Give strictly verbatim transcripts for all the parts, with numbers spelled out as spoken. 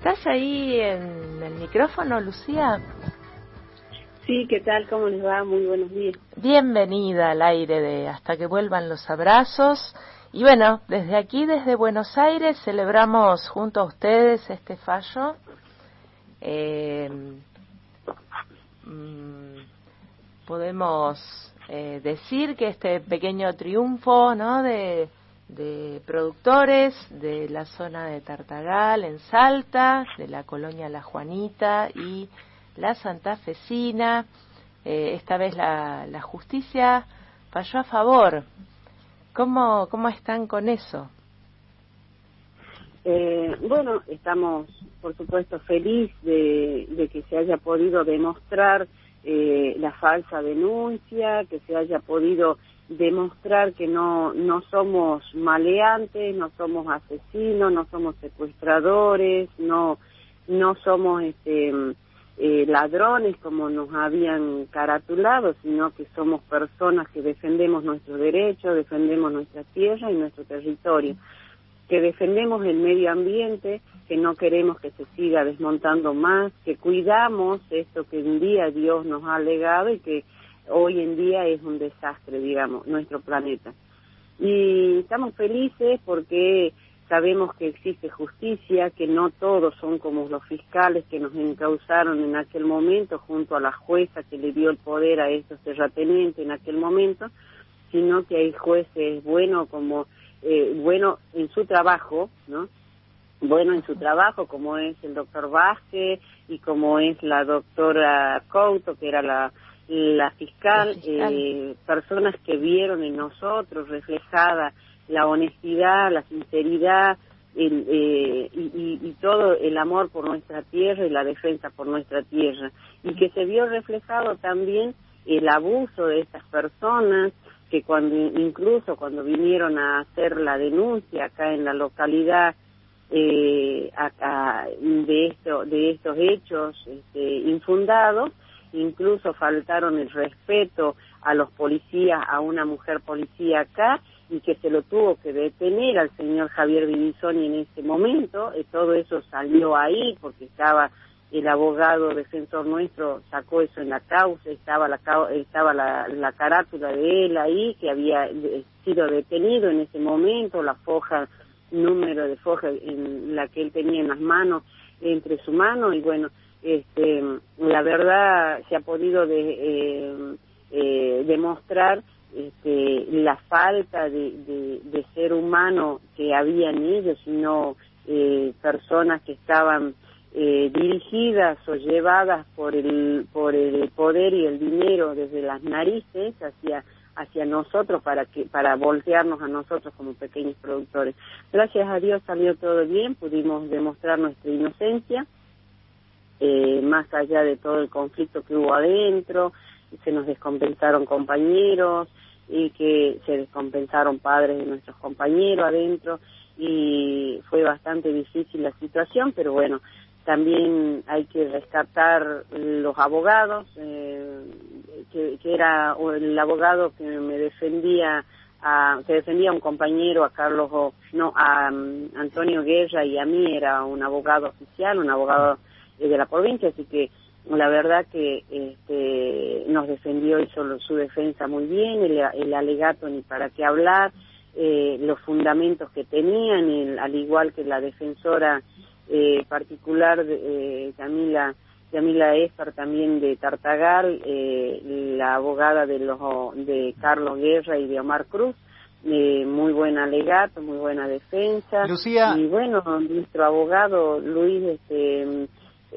¿Estás ahí en el micrófono, Lucía? Sí, ¿qué tal? ¿Cómo les va? Muy buenos días. Bienvenida al aire de Hasta que vuelvan los abrazos. Y bueno, desde aquí, desde Buenos Aires, celebramos junto a ustedes este fallo. Eh, mmm, podemos eh, decir que este pequeño triunfo, ¿no?, de, de productores de la zona de Tartagal, en Salta, de la colonia La Juanita y la santafesina, eh, esta vez la, la justicia falló a favor. ¿Cómo, cómo están con eso? Eh, bueno, estamos, por supuesto, feliz de, de que se haya podido demostrar eh, la falsa denuncia, que se haya podido demostrar que no, no somos maleantes, no somos asesinos, no somos secuestradores, no, no somos este, eh, ladrones como nos habían caratulado, sino que somos personas que defendemos nuestros derechos, defendemos nuestra tierra y nuestro territorio, que defendemos el medio ambiente, que no queremos que se siga desmontando más, que cuidamos esto que un día Dios nos ha legado y que hoy en día es un desastre, digamos, nuestro planeta. Y estamos felices porque sabemos que existe justicia, que no todos son como los fiscales que nos encausaron en aquel momento junto a la jueza que le dio el poder a estos terratenientes en aquel momento, sino que hay jueces buenos como eh, bueno en su trabajo, ¿no? Bueno en su trabajo, como es el doctor Vázquez y como es la doctora Couto, que era la, la fiscal, la fiscal. Eh, personas que vieron en nosotros reflejada la honestidad, la sinceridad el, eh, y, y, y todo el amor por nuestra tierra y la defensa por nuestra tierra, y que se vio reflejado también el abuso de estas personas, que cuando incluso cuando vinieron a hacer la denuncia acá en la localidad eh, acá, de esto de estos hechos este, infundados, incluso faltaron el respeto a los policías, a una mujer policía acá, y que se lo tuvo que detener al señor Javier Vidisoni en ese momento. Eh, todo eso salió ahí porque estaba el abogado defensor nuestro, sacó eso en la causa, estaba la estaba la, la carátula de él ahí, que había sido detenido en ese momento, la foja, número de foja en la que él tenía en las manos, entre su mano, y bueno, este, la verdad se ha podido de, eh, eh, demostrar este, la falta de, de, de ser humano que había en ellos, sino eh, personas que estaban Eh, dirigidas o llevadas por el por el poder y el dinero desde las narices hacia hacia nosotros para que para voltearnos a nosotros como pequeños productores. Gracias a Dios salió todo bien, pudimos demostrar nuestra inocencia, eh, más allá de todo el conflicto que hubo adentro, se nos descompensaron compañeros y que se descompensaron padres de nuestros compañeros adentro, y fue bastante difícil la situación, pero bueno, también hay que rescatar los abogados, eh, que, que era el abogado que me defendía, a, que defendía a un compañero, a Carlos, no, a um, Antonio Guerra, y a mí era un abogado oficial, un abogado eh, de la provincia, así que la verdad que este, nos defendió, hizo su defensa muy bien, el, el alegato ni para qué hablar, eh, los fundamentos que tenían, el, al igual que la defensora Eh, particular de eh, Camila Camila Esper también de Tartagal, eh, la abogada de los de Carlos Guerra y de Omar Cruz, eh, muy buen alegato, muy buena defensa. Lucía. Y bueno, nuestro abogado Luis este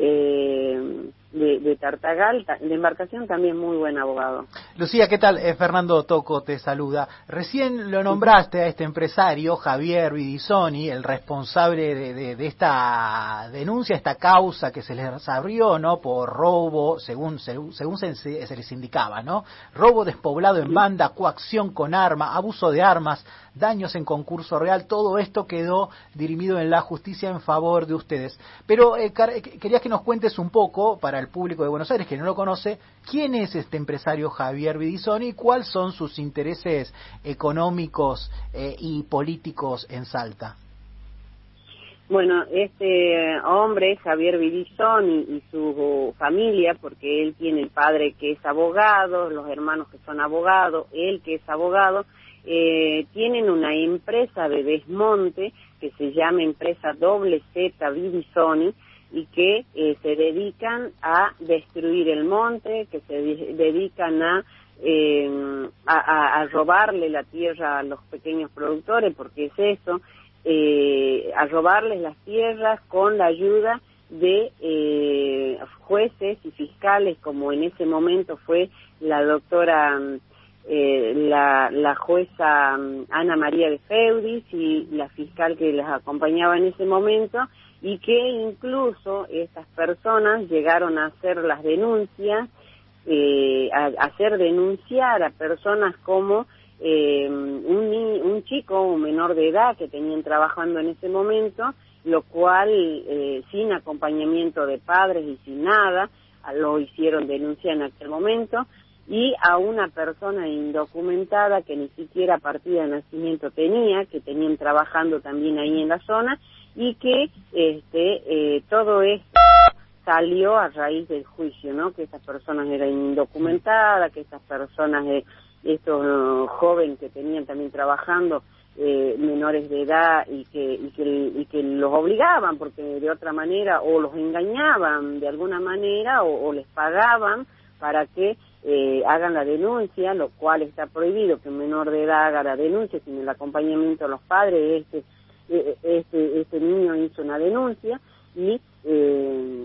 eh, de, de Tartagal, de embarcación, también muy buen abogado. Lucía, ¿qué tal? Eh, Fernando Toco te saluda. Recién lo nombraste a este empresario, Javier Vidisoni, el responsable de, de, de esta denuncia, esta causa que se les abrió, ¿no?, por robo, según según, según se, se les indicaba, ¿no? Robo despoblado en banda, coacción con arma, abuso de armas, daños en concurso real. Todo esto quedó dirimido en la justicia en favor de ustedes. Pero eh, quería que nos cuentes un poco, para el público de Buenos Aires que no lo conoce, quién es este empresario Javier Vidisoni y cuáles son sus intereses económicos eh, y políticos en Salta. Bueno, este hombre, Javier Vidizón, y, y su familia, porque él tiene el padre que es abogado, los hermanos que son abogados, él que es abogado, eh, tienen una empresa de desmonte que se llama empresa Doble Z Vidizoni, y que eh, se dedican a destruir el monte, que se de- dedican a, eh, a, a, a robarle la tierra a los pequeños productores, porque es eso, eh, a robarles las tierras con la ayuda de eh, jueces y fiscales, como en ese momento fue la doctora, eh, la, la jueza Ana María de Feudis y la fiscal que les acompañaba en ese momento, y que incluso estas personas llegaron a hacer las denuncias, eh, a, a hacer denunciar a personas como eh, un, ni- un chico, un menor de edad que tenían trabajando en ese momento, lo cual eh, sin acompañamiento de padres y sin nada, lo hicieron denunciar en aquel momento, y a una persona indocumentada que ni siquiera partida de nacimiento tenía, que tenían trabajando también ahí en la zona, y que este eh, todo esto salió a raíz del juicio, ¿no? Que estas personas eran indocumentadas, que estas personas, eh, estos uh, jóvenes que tenían también trabajando, eh, menores de edad, y que, y que y que los obligaban, porque de otra manera, o los engañaban de alguna manera, o, o les pagaban para que eh, hagan la denuncia, lo cual está prohibido que un menor de edad haga la denuncia sin el acompañamiento de los padres. Este, este, este niño hizo una denuncia y eh,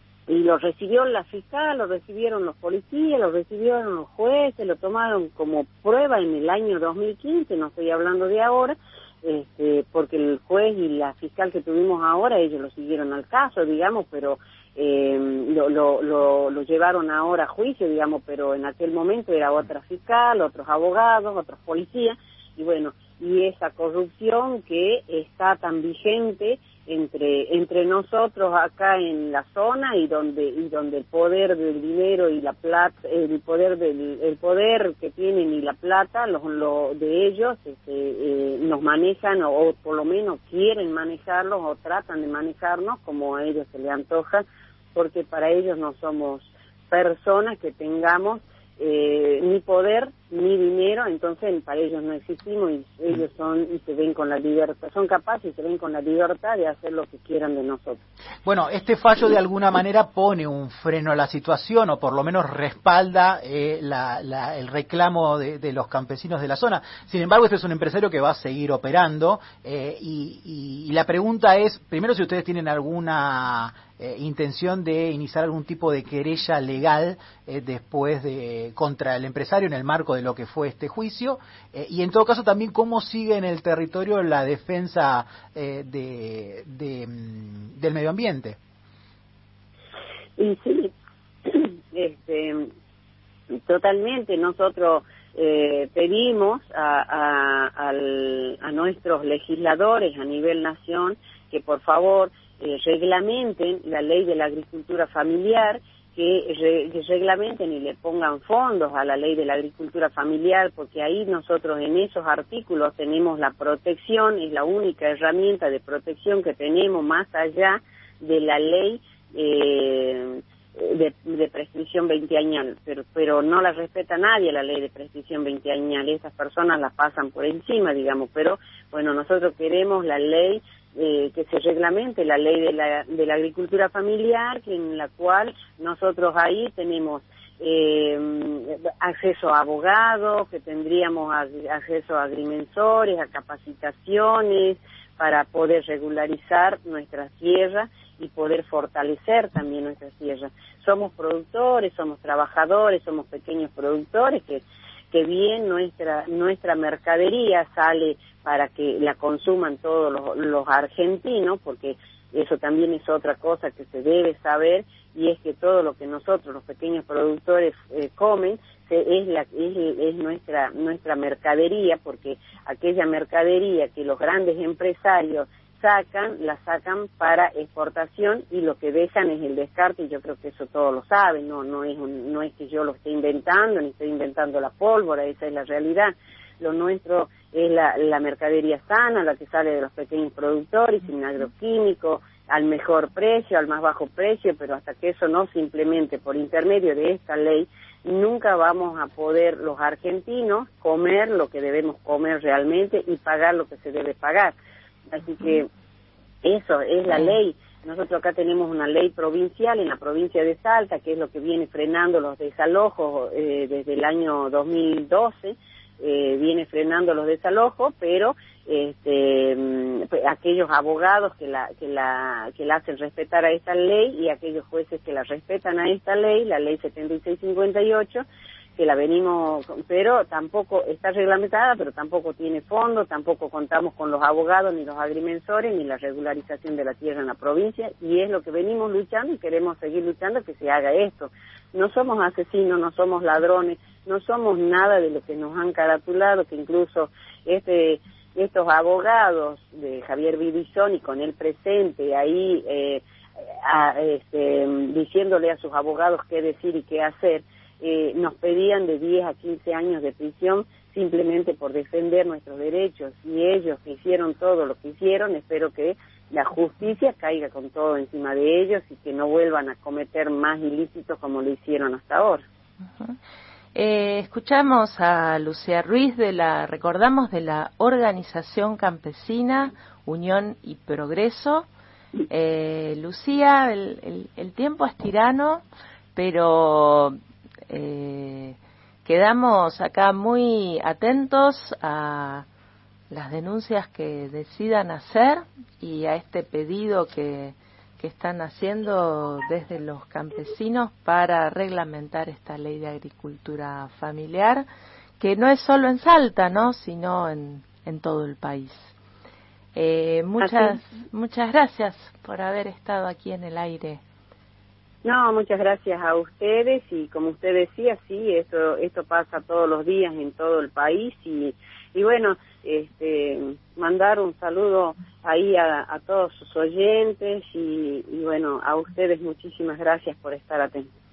y lo recibió la fiscal, lo recibieron los policías, lo recibieron los jueces, lo tomaron como prueba en el año dos mil quince, no estoy hablando de ahora, este, porque el juez y la fiscal que tuvimos ahora, ellos lo siguieron al caso, digamos, pero eh, lo, lo, lo, lo llevaron ahora a juicio, digamos, pero en aquel momento era otra fiscal, otros abogados, otros policías, y bueno, y esa corrupción que está tan vigente entre entre nosotros acá en la zona, y donde y donde el poder del dinero y la plata, el poder del el poder que tienen y la plata, los lo de ellos, este, eh, nos manejan, o, o por lo menos quieren manejarlos, o tratan de manejarnos como a ellos se les antoja, porque para ellos no somos personas que tengamos Eh, ni poder ni dinero, entonces para ellos no existimos, y ellos son y se ven con la libertad, son capaces y se ven con la libertad de hacer lo que quieran de nosotros. Bueno, este fallo de alguna manera pone un freno a la situación, o por lo menos respalda eh, la, la, el reclamo de, de los campesinos de la zona. Sin embargo, este es un empresario que va a seguir operando, eh, y, y, y la pregunta es, primero, si ustedes tienen alguna eh, intención de iniciar algún tipo de querella legal eh, después de contra el empresario en el marco de lo que fue este juicio, eh, y en todo caso también cómo sigue en el territorio la defensa eh, de, de, del medio ambiente. Y sí, este, totalmente, nosotros eh, pedimos a, a, al, a nuestros legisladores a nivel nación que por favor eh, reglamenten la ley de la agricultura familiar, que, re, que reglamenten y le pongan fondos a la ley de la agricultura familiar, porque ahí nosotros en esos artículos tenemos la protección, es la única herramienta de protección que tenemos más allá de la ley eh, de, de prescripción veinteañal, pero, pero no la respeta nadie la ley de prescripción veinteañal, esas personas la pasan por encima, digamos, pero bueno, nosotros queremos la ley Eh, que se reglamente la ley de la, de la agricultura familiar, que en la cual nosotros ahí tenemos eh, acceso a abogados, que tendríamos a, acceso a agrimensores, a capacitaciones para poder regularizar nuestras tierras y poder fortalecer también nuestras tierras. Somos productores, somos trabajadores, somos pequeños productores que que bien nuestra nuestra mercadería sale para que la consuman todos los, los argentinos, porque eso también es otra cosa que se debe saber, y es que todo lo que nosotros, los pequeños productores, eh, comen, se, es, la, es, es nuestra nuestra mercadería, porque aquella mercadería que los grandes empresarios sacan, la sacan para exportación, y lo que dejan es el descarte, y yo creo que eso todos lo saben, no no es un, no es que yo lo esté inventando, ni estoy inventando la pólvora, esa es la realidad. Lo nuestro es la, la mercadería sana, la que sale de los pequeños productores, sin agroquímicos, al mejor precio, al más bajo precio, pero hasta que eso no se implemente por intermedio de esta ley, nunca vamos a poder los argentinos comer lo que debemos comer realmente y pagar lo que se debe pagar. Así que eso es la ley. Nosotros acá tenemos una ley provincial en la provincia de Salta, que es lo que viene frenando los desalojos eh, desde el año dos mil doce, eh, viene frenando los desalojos, pero este, aquellos abogados que la, que la, que la hacen respetar a esta ley y aquellos jueces que la respetan a esta ley, la ley setenta y seis cincuenta y ocho, que la venimos, pero tampoco está reglamentada, pero tampoco tiene fondo, tampoco contamos con los abogados, ni los agrimensores, ni la regularización de la tierra en la provincia, y es lo que venimos luchando y queremos seguir luchando que se haga esto. No somos asesinos, no somos ladrones, no somos nada de lo que nos han caratulado, que incluso este estos abogados de Javier Vidizoni con él presente ahí eh, a, este, diciéndole a sus abogados qué decir y qué hacer, Eh, nos pedían de diez a quince años de prisión simplemente por defender nuestros derechos, y ellos que hicieron todo lo que hicieron, espero que la justicia caiga con todo encima de ellos y que no vuelvan a cometer más ilícitos como lo hicieron hasta ahora. Uh-huh. eh, escuchamos a Lucía Ruiz, de la recordamos de la Organización Campesina Unión y Progreso. eh, Lucía, el, el, el tiempo es tirano, pero Eh, quedamos acá muy atentos a las denuncias que decidan hacer y a este pedido que, que están haciendo desde los campesinos para reglamentar esta ley de agricultura familiar, que no es solo en Salta, ¿no?, sino en, en todo el país. Eh, muchas, muchas gracias por haber estado aquí en el aire. No, muchas gracias a ustedes, y como usted decía, sí, esto esto pasa todos los días en todo el país, y, y bueno, este, mandar un saludo ahí a, a todos sus oyentes, y, y bueno, a ustedes muchísimas gracias por estar atentos.